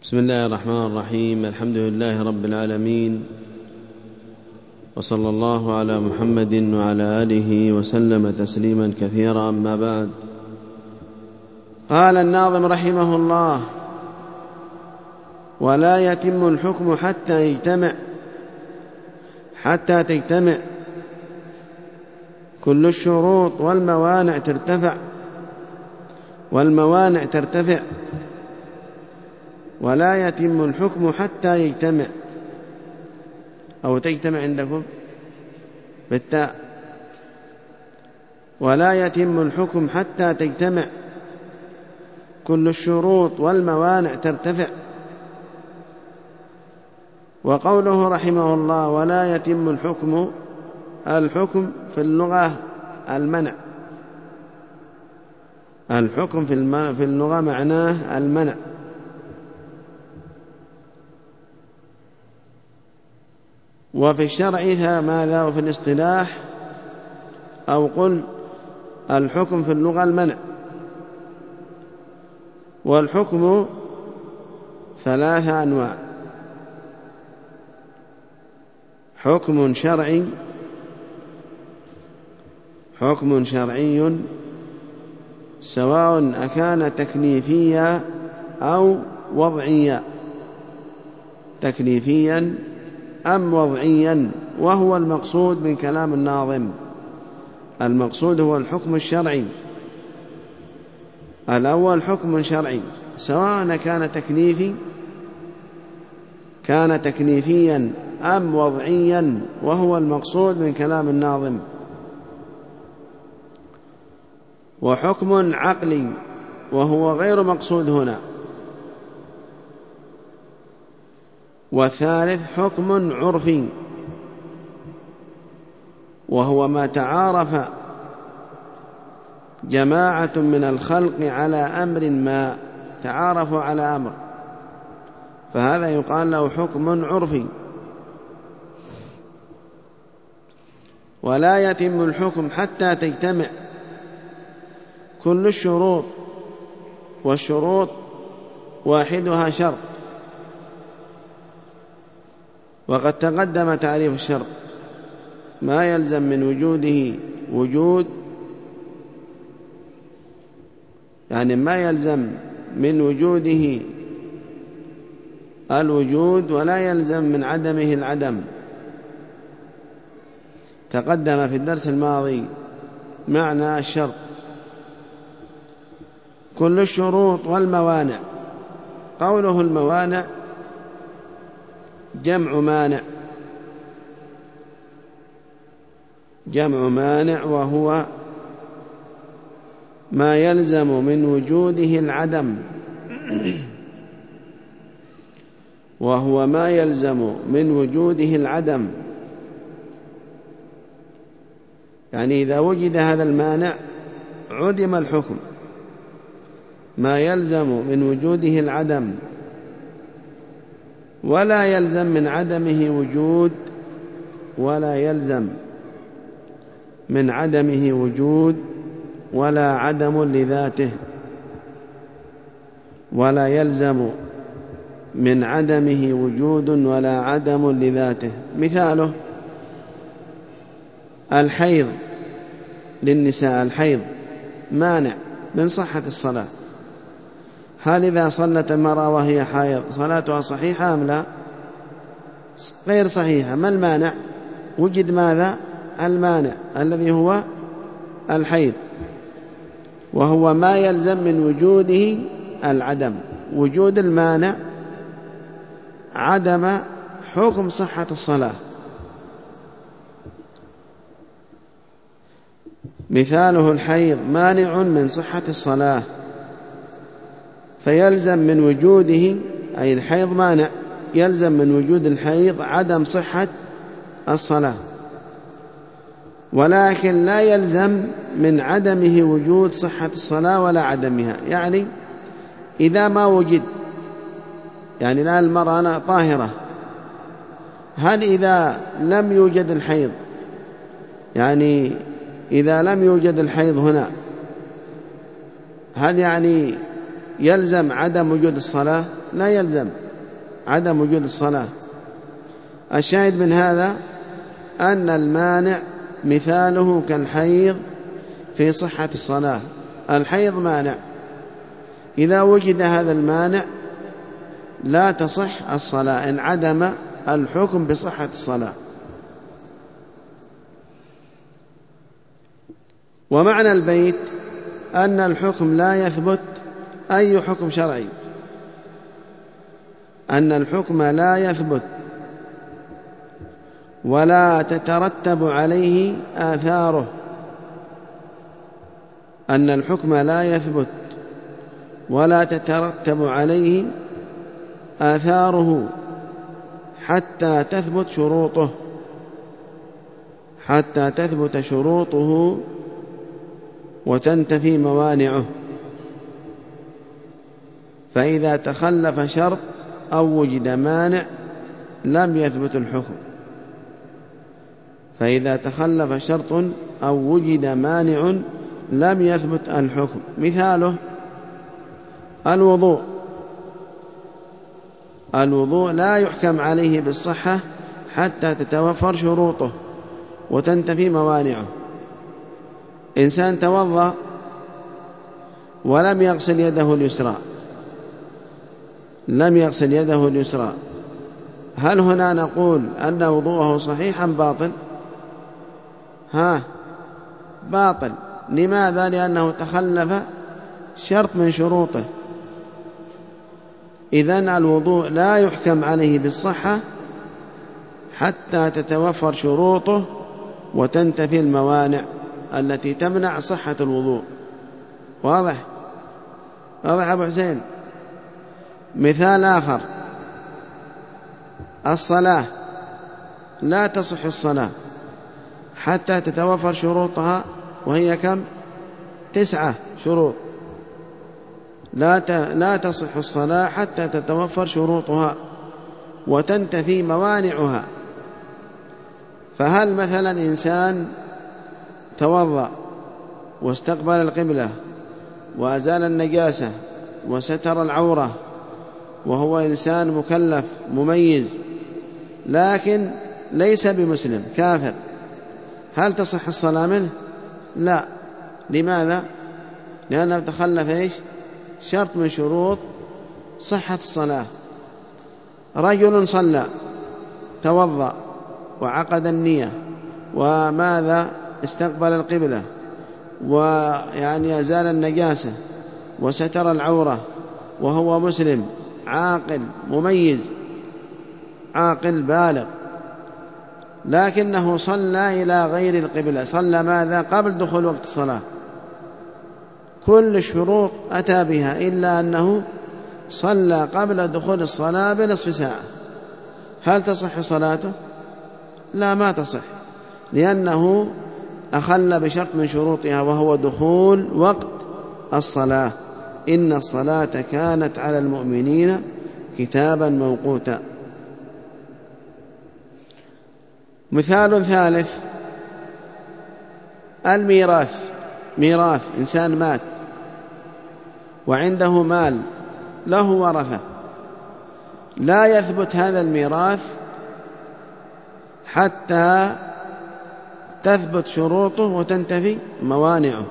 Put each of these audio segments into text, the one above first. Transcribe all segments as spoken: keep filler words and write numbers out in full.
بسم الله الرحمن الرحيم. الحمد لله رب العالمين، وصلى الله على محمد وعلى آله وسلم تسليما كثيرا. أما بعد، قال الناظم رحمه الله: ولا يتم الحكم حتى يجتمع حتى تجتمع كل الشروط والموانع ترتفع والموانع ترتفع ولا يتم الحكم حتى يجتمع، أو تجتمع عندكم بالتاء، ولا يتم الحكم حتى تجتمع كل الشروط والموانع ترتفع. وقوله رحمه الله: ولا يتم الحكم، الحكم في اللغة المنع، الحكم في اللغة معناه المنع. وفي الشرع ماذا؟ وفي الاصطلاح، أو قل الحكم في اللغة المنع. والحكم ثلاثة أنواع: حكم شرعي حكم شرعي سواء أكان تكليفيا أو وضعيا، تكليفيا أم وضعيا، وهو المقصود من كلام الناظم. المقصود هو الحكم الشرعي. الأول حكم شرعي سواء كان تكليفي كان تكليفيا أم وضعيا، وهو المقصود من كلام الناظم. وحكم عقلي وهو غير مقصود هنا. والثالث حكم عرفي، وهو ما تعارف جماعة من الخلق على أمر ما، تعارفوا على أمر، فهذا يقال له حكم عرفي. ولا يتم الحكم حتى تجتمع كل الشروط، والشروط واحدها شرط، وقد تقدم تعريف الشرط: ما يلزم من وجوده وجود، يعني ما يلزم من وجوده الوجود ولا يلزم من عدمه العدم. تقدم في الدرس الماضي معنى الشرط. كل الشروط والموانع، قوله الموانع جمع مانع، جمع مانع، وهو ما يلزم من وجوده العدم وهو ما يلزم من وجوده العدم يعني إذا وجد هذا المانع عدم الحكم. ما يلزم من وجوده العدم ولا يلزم من عدمه وجود، ولا يلزم من عدمه وجود ولا عدم لذاته، ولا يلزم من عدمه وجود ولا عدم لذاته. مثاله الحيض للنساء، الحيض مانع من صحة الصلاة. هل إذا صلت المرأة وهي حائض صلاتها صحيحة أم لا؟ غير صحيحة. ما المانع؟ وجد ماذا؟ المانع الذي هو الحيض، وهو ما يلزم من وجوده العدم. وجود المانع عدم حكم صحة الصلاة. مثاله الحيض مانع من صحة الصلاة، فيلزم من وجوده، أي الحيض مانع، يلزم من وجود الحيض عدم صحة الصلاة، ولكن لا يلزم من عدمه وجود صحة الصلاة ولا عدمها. يعني إذا ما وجد، يعني الآن المرأة أنا طاهرة، هل إذا لم يوجد الحيض، يعني إذا لم يوجد الحيض هنا، هل يعني يلزم عدم وجود الصلاة؟ لا يلزم عدم وجود الصلاة. الشاهد من هذا أن المانع مثاله كالحيض في صحة الصلاة. الحيض مانع، إذا وجد هذا المانع لا تصح الصلاة، انعدم الحكم بصحة الصلاة. ومعنى البيت أن الحكم لا يثبت، أي حكم شرعي، أن الحكم لا يثبت ولا تترتب عليه آثاره، أن الحكم لا يثبت ولا تترتب عليه آثاره حتى تثبت شروطه، حتى تثبت شروطه وتنتفي موانعه. فإذا تخلف شرط أو وجد مانع لم يثبت الحكم، فإذا تخلف شرط أو وجد مانع لم يثبت الحكم. مثاله الوضوء، الوضوء لا يحكم عليه بالصحة حتى تتوفر شروطه وتنتفي موانعه. إنسان توضأ ولم يغسل يده اليسرى، لم يغسل يده اليسرى، هل هنا نقول أن وضوءه صحيح أم باطل؟ ها باطل. لماذا؟ لأنه تخلف شرط من شروطه. إذن الوضوء لا يحكم عليه بالصحة حتى تتوفر شروطه وتنتفي الموانع التي تمنع صحة الوضوء. واضح؟ واضح أبو حسين؟ مثال آخر، الصلاة لا تصح الصلاة حتى تتوفر شروطها، وهي كم؟ تسعة شروط. لا لا تصح الصلاة حتى تتوفر شروطها وتنتفي موانعها. فهل مثلا إنسان توضأ واستقبل القبلة وأزال النجاسة وستر العورة وهو إنسان مكلف مميز لكن ليس بمسلم، كافر، هل تصح الصلاة منه؟ لا. لماذا؟ لأنه تخلف إيش؟ شرط من شروط صحة الصلاة. رجل صلى، توضأ وعقد النية وماذا؟ استقبل القبلة ويعني أزال النجاسة وستر العورة وهو مسلم عاقل مميز عاقل بالغ، لكنه صلى إلى غير القبلة. صلى ماذا؟ قبل دخول وقت الصلاة، كل الشروط أتى بها إلا أنه صلى قبل دخول الصلاة بنصف ساعة. هل تصح صلاته؟ لا، ما تصح، لأنه أخل بشرط من شروطها وهو دخول وقت الصلاة. إن الصلاة كانت على المؤمنين كتابا موقوتا. مثال ثالث، الميراث. ميراث، إنسان مات وعنده مال له ورثة، لا يثبت هذا الميراث حتى تثبت شروطه وتنتفي موانعه.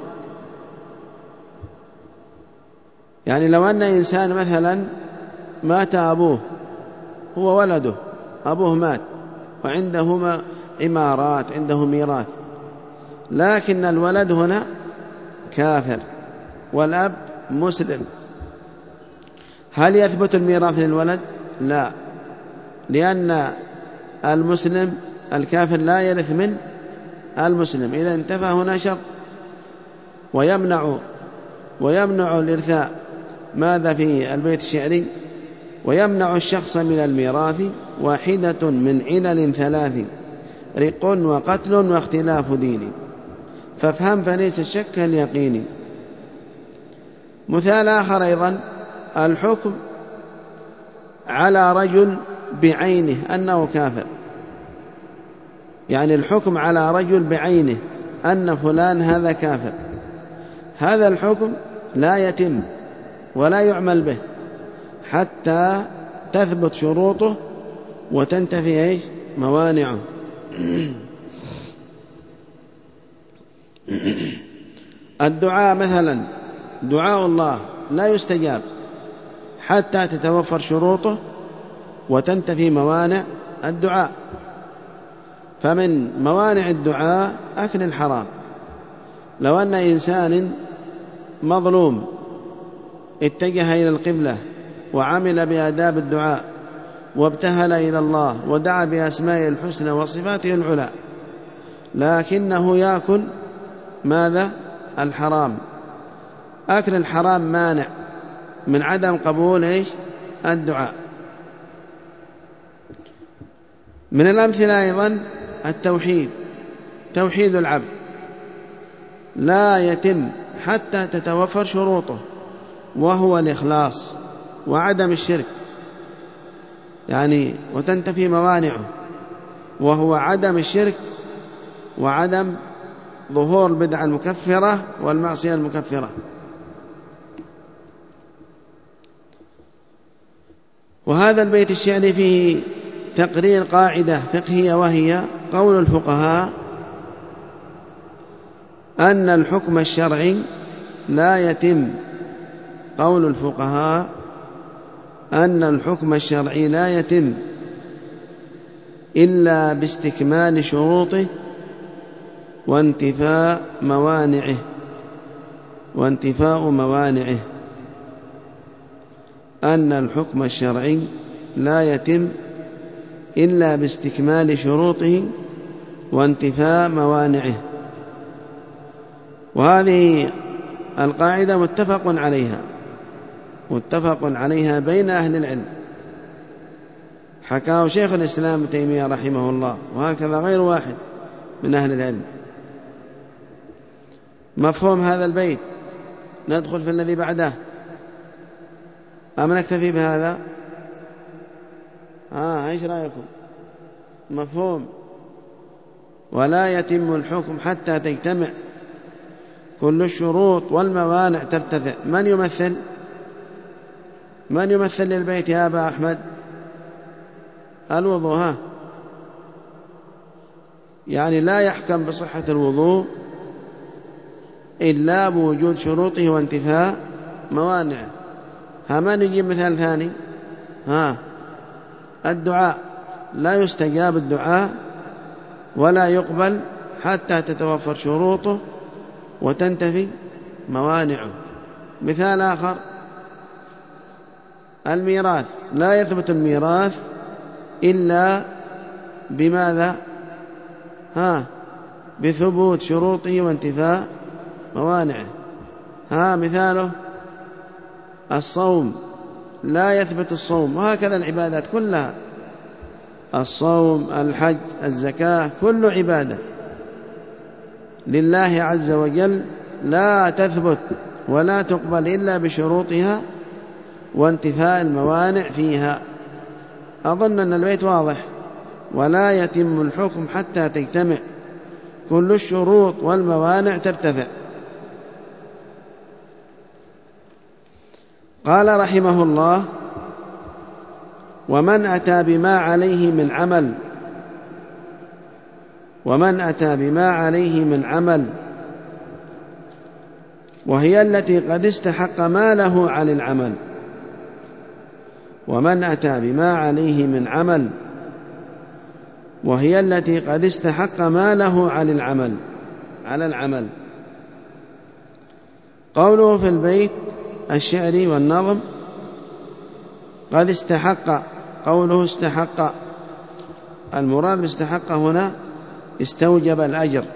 يعني لو أن إنسان مثلا مات أبوه، هو ولده، أبوه مات وعندهما إمارات، عنده ميراث، لكن الولد هنا كافر والأب مسلم، هل يثبت الميراث للولد؟ لا، لأن المسلم الكافر لا يرث من المسلم. إذا انتفى هنا شرط، ويمنع ويمنع الإرثاء ماذا في البيت الشعري؟ ويمنع الشخص من الميراث واحدة من علل ثلاث، رق وقتل واختلاف دين، فافهم فليس الشك اليقين. مثال آخر أيضا، الحكم على رجل بعينه أنه كافر، يعني الحكم على رجل بعينه أن فلان هذا كافر، هذا الحكم لا يتم ولا يعمل به حتى تثبت شروطه وتنتفي إيش موانعه. الدعاء مثلا، دعاء الله لا يستجاب حتى تتوفر شروطه وتنتفي موانع الدعاء. فمن موانع الدعاء أكل الحرام. لو أن إنسان مظلوم اتجه إلى القبلة وعمل بآداب الدعاء وابتهل إلى الله ودعا بأسمائه الحسنى وصفاته العلى، لكنه يأكل ماذا؟ الحرام. أكل الحرام مانع من عدم قبول إيش؟ الدعاء. من الأمثلة أيضا التوحيد، توحيد العبد لا يتم حتى تتوفر شروطه، وهو الإخلاص وعدم الشرك، يعني وتنتفي موانعه، وهو عدم الشرك وعدم ظهور البدعة المكفرة والمعصية المكفرة. وهذا البيت الشعري فيه تقرير قاعدة فقهية، وهي قول الفقهاء أن الحكم الشرعي لا يتم قول الفقهاء أن الحكم الشرعي لا يتم إلا باستكمال شروطه وانتفاء موانعه وانتفاء موانعه أن الحكم الشرعي لا يتم إلا باستكمال شروطه وانتفاء موانعه. وهذه القاعدة متفق عليها متفق عليها بين أهل العلم، حكاه شيخ الإسلام ابن تيمية رحمه الله، وهكذا غير واحد من أهل العلم. مفهوم هذا البيت؟ ندخل في الذي بعده أم نكتفي بهذا؟ آه إيش رأيكم؟ مفهوم. ولا يتم الحكم حتى تجتمع كل الشروط والموانع ترتفع. من يمثل من يمثل للبيت يا أبا أحمد؟ الوضوء. ها، يعني لا يحكم بصحة الوضوء إلا بوجود شروطه وانتفاء موانعه. ها، من يجيب مثال ثاني؟ ها، الدعاء لا يستجاب الدعاء ولا يقبل حتى تتوفر شروطه وتنتفي موانعه. مثال آخر، الميراث لا يثبت الميراث إلا بماذا؟ ها، بثبوت شروطه وانتفاء موانعه. ها، مثاله الصوم لا يثبت الصوم، وهكذا العبادات كلها، الصوم، الحج، الزكاة، كل عبادة لله عز وجل لا تثبت ولا تقبل إلا بشروطها وانتفاء الموانع فيها. أظن أن البيت واضح. ولا يتم الحكم حتى تجتمع كل الشروط والموانع ترتفع. قال رحمه الله: ومن أتى بما عليه من عمل ومن أتى بما عليه من عمل وهي التي قد استحق ما له عن العمل ومن أتى بما عليه من عمل وهي التي قد استحق ما له عن العمل على العمل. قوله في البيت الشعري والنظم قد استحق، قوله استحق، المراد باستحق هنا استوجب الأجر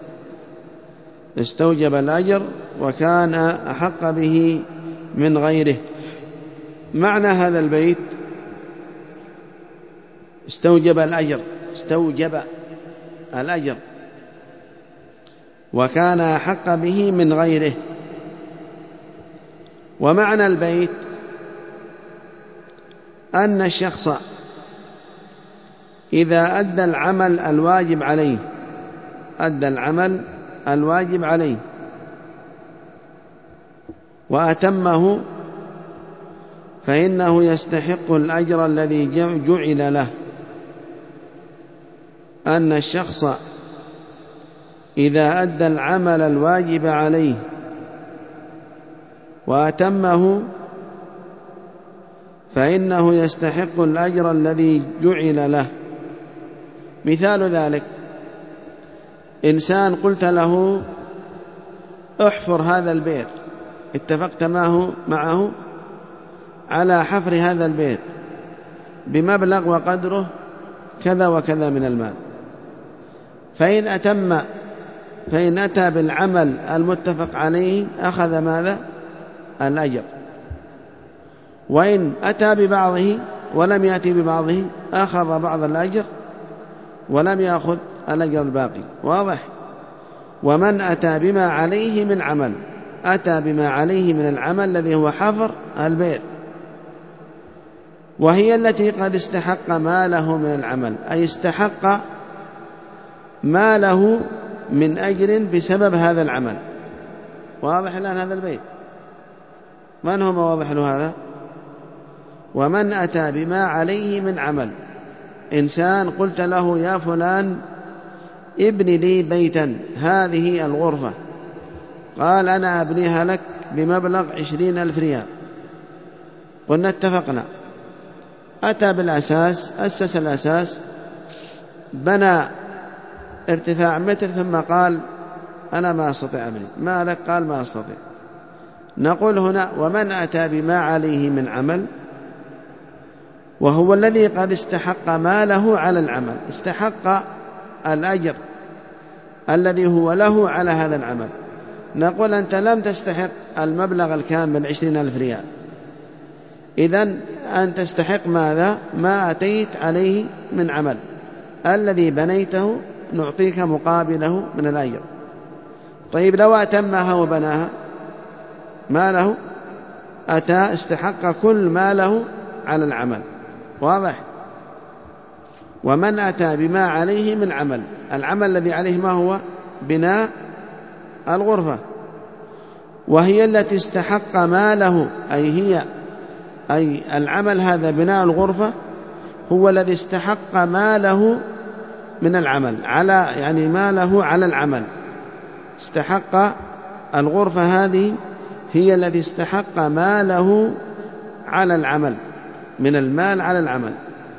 استوجب الأجر وكان أحق به من غيره. معنى هذا البيت استوجب الأجر استوجب الأجر وكان أحق به من غيره. ومعنى البيت أن الشخص إذا أدى العمل الواجب عليه أدى العمل الواجب عليه وأتمه فإنه يستحق الأجر الذي جعل له. أن الشخص إذا أدى العمل الواجب عليه وأتمه فإنه يستحق الأجر الذي جعل له. مثال ذلك: إنسان قلت له احفر هذا البئر، اتفقت معه, معه على حفر هذا البئر بمبلغ وقدره كذا وكذا من المال، فإن أتم فإن أتى بالعمل المتفق عليه أخذ ماذا؟ الأجر، وإن أتى ببعضه ولم يأتي ببعضه أخذ بعض الأجر ولم يأخذ الأجر الباقي. واضح؟ ومن أتى بما عليه من عمل، أتى بما عليه من العمل الذي هو حفر البئر، وهي التي قد استحق ما له من العمل، أي استحق ما له من أجر بسبب هذا العمل. واضح الآن هذا البيت؟ من هو واضح له هذا؟ ومن أتى بما عليه من عمل، إنسان قلت له يا فلان ابن لي بيتا هذه الغرفة، قال أنا أبنيها لك بمبلغ عشرين ألف ريال، قلنا اتفقنا. أتى بالأساس، أسس الأساس، بنى ارتفاع متر، ثم قال أنا ما أستطيع أبني، ما لك؟ قال ما أستطيع. نقول هنا ومن أتى بما عليه من عمل، وهو الذي قد استحق ما له على العمل، استحق الأجر الذي هو له على هذا العمل. نقول أنت لم تستحق المبلغ الكامل عشرين ألف ريال، إذن أن تستحق ماذا؟ ما أتيت عليه من عمل الذي بنيته نعطيك مقابله من الأجر. طيب لو أتمها وبناها ما له؟ أتى استحق كل ما له على العمل. واضح؟ ومن أتى بما عليه من عمل، العمل الذي عليه ما هو؟ بناء الغرفة، وهي التي استحق ما له، أي هي أي العمل هذا بناء الغرفة هو الذي استحق ما له من العمل، على يعني ما له على العمل، استحق الغرفة هذه هي التي استحق ما له على العمل من المال على العمل.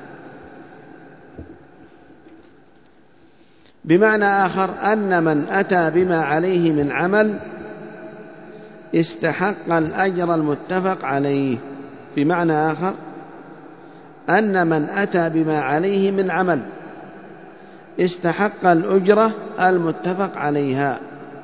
بمعنى آخر أن من أتى بما عليه من عمل استحق الأجر المتفق عليه. بمعنى آخر أن من أتى بما عليه من عمل استحق الأجرة المتفق عليها.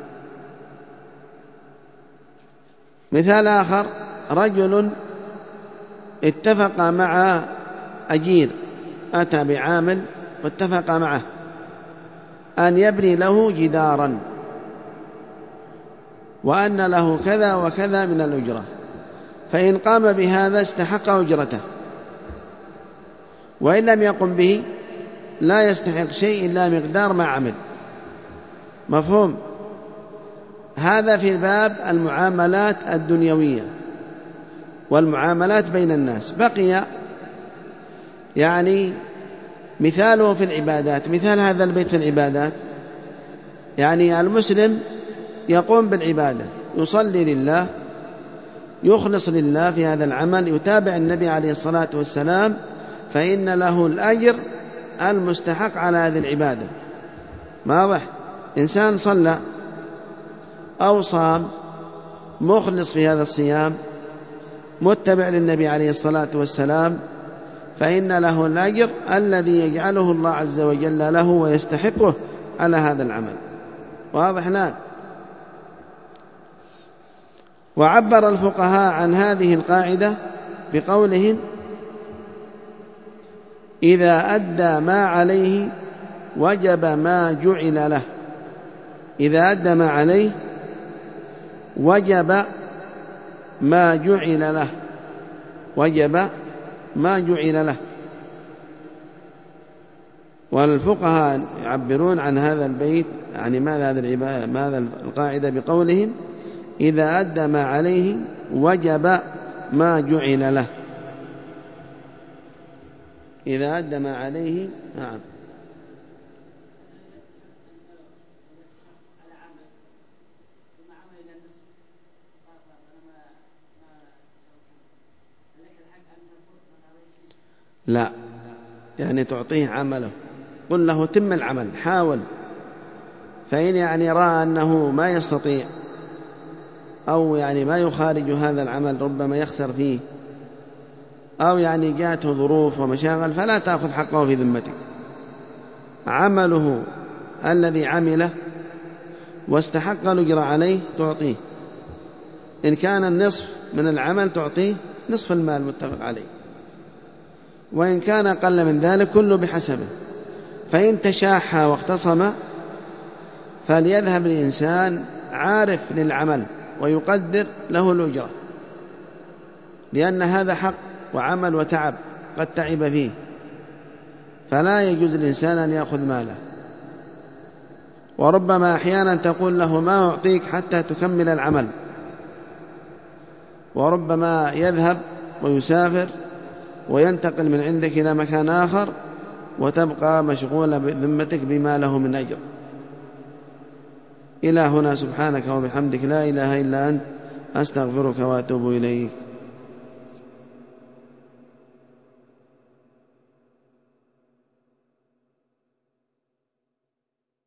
مثال آخر: رجل اتفق مع أجير، أتى بعامل واتفق معه أن يبني له جدارا وأن له كذا وكذا من الأجرة، فإن قام بهذا استحق أجرته، وإن لم يقم به لا يستحق شيء إلا مقدار ما عمل. مفهوم؟ هذا في باب المعاملات الدنيوية والمعاملات بين الناس. بقي يعني مثاله في العبادات. مثال هذا البيت في العبادات، يعني المسلم يقوم بالعبادة، يصلي لله، يخلص لله في هذا العمل، يتابع النبي عليه الصلاة والسلام، فإن له الأجر المستحق على هذه العبادة. واضح؟ إنسان صلى أو صام مخلص في هذا الصيام متبع للنبي عليه الصلاة والسلام، فإن له الأجر الذي يجعله الله عز وجل له ويستحقه على هذا العمل. واضح؟ نعم. وعبر الفقهاء عن هذه القاعدة بقولهم: إذا أدى ما عليه وجب ما جعل له. إذا أدى ما عليه وجب ما جعل له، وجب ما جعل له. والفقهاء يعبرون عن هذا البيت، يعني ماذا هذا العبارة، ماذا القاعدة بقولهم: إذا أدى ما عليه وجب ما جعل له. إذا أدى ما عليه. نعم. لا، يعني تعطيه عمله، قل له تم العمل، حاول، فإن يعني رأى أنه ما يستطيع أو يعني ما يخارج هذا العمل، ربما يخسر فيه أو يعني جاءته ظروف ومشاغل، فلا تأخذ حقه في ذمتك. عمله الذي عمله واستحق الأجر عليه تعطيه، إن كان النصف من العمل تعطيه نصف المال متفق عليه، وإن كان أقل من ذلك كله بحسبه. فإن تشاحى واختصم فليذهب الإنسان عارف للعمل ويقدر له الأجرة، لأن هذا حق وعمل وتعب قد تعب فيه، فلا يجوز الإنسان أن يأخذ ماله. وربما أحيانا تقول له ما أعطيك حتى تكمل العمل، وربما يذهب ويسافر وينتقل من عندك إلى مكان آخر وتبقى مشغولة بذمتك بما له من أجر. إلى هنا، سبحانك وبحمدك، لا إله إلا أنت، أستغفرك وأتوب إليك.